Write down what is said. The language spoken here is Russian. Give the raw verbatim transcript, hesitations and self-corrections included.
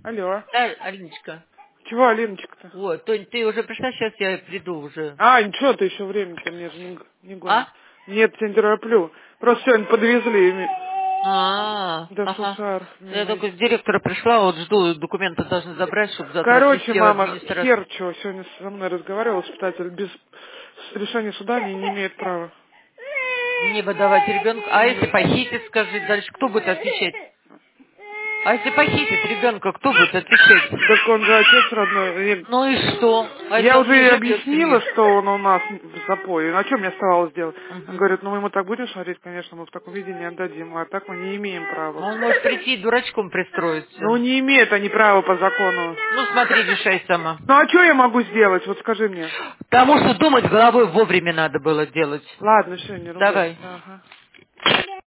Алло. Да, Алиночка. Чего, Алиночка-то? Вот, Тонь, ты уже пришла, сейчас я приду уже. А, ничего, ты еще время-то мне же не, не гонит. А? Нет, я не тороплю. Просто сегодня подвезли ми- А, до ага. Сусар. Я мимо. только с директора пришла, вот жду, документы должны забрать, чтобы завтра Короче, отвезти в мама, администрацию. хер чего, сегодня со мной разговаривал испытатель, без решения суда они не имеют права. Не выдавать ребенка. А если похитит, скажи, дальше кто будет отвечать? А если похитит ребенка, кто будет отвечать? Так он же отец родной. И Ну и что? А если я он уже не ей живет в объяснила, семье? что он у нас в запое. А что мне оставалось делать? Он Угу. говорит, ну мы ему так будем шарить, конечно, мы в таком виде не отдадим. А так мы не имеем права. Он может прийти и дурачком Ну пристроиться. не имеют они права по закону. Ну смотри, решай сама. Ну а что я могу сделать? Вот скажи мне. Потому что думать головой вовремя надо было делать. Ладно, все, не ругайся. Давай. Ага.